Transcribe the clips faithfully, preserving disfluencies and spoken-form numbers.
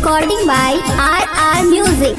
Recording by R R Music.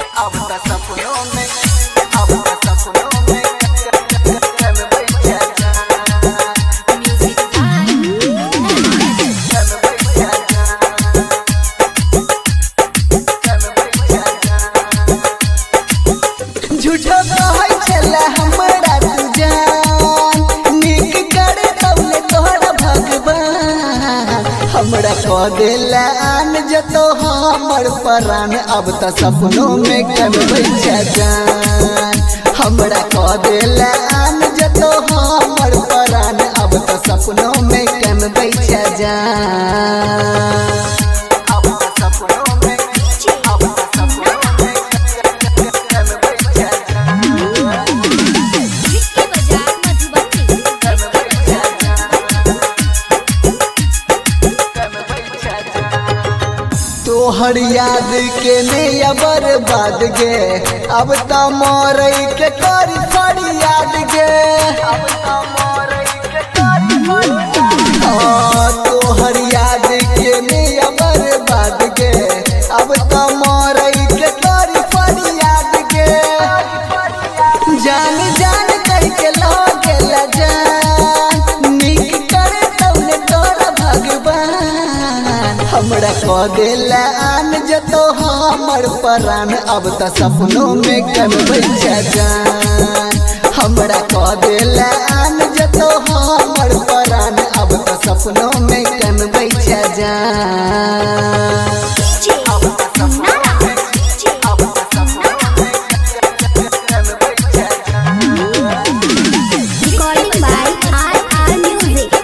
झूठो कहै छला हमरा तू जान नीक करे तौले तोहरा भगवान हमरा कह देला आन जतो हमर प्राण अब त सपनों में कनबै छ जान हमरा कह देला आन जतो हमर प्राण अब त सपनों में कनबै छ जान तोहर याद के नैया बर्बाद गे अब त मरई के करी फरियाद गे अब त मरई के करी फरियाद तोहर याद के नैया बर्बाद गे अब त मरई के करी फरियाद गे जान जान कह के लगे ला जान नीक करे तौले तोरा भगवान हमरा कह देला आन जतो हमर प्राण अब त सपनों में कनबै छ जान हमरा कह देला आन जतो हमर प्राण अब त सपनों में कनबै छ जान Recording by R R Music.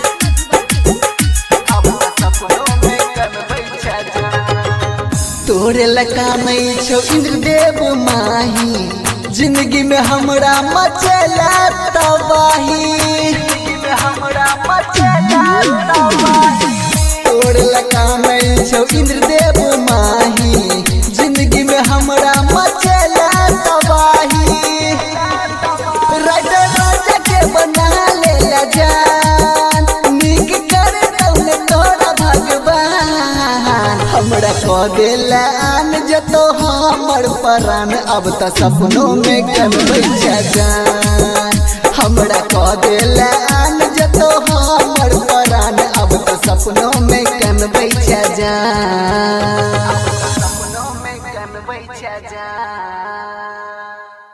तोरे लका नहीं छो इंद्रदेव माही जिंदगी में हमरा मचला तबाही तोरे लका नहीं छो इंद्रदेव माही जिंदगी में हमरा मचला तबाही राजा राजा के बना लेला जान नीक करे तौले तोरा भगवान हमरा कह देला आन जतो हमर प्राण अब त सपनों में कनबै छ जान हमरा कह देला आन जतो हमर प्राण अब त सपनों में कनबै छ जान।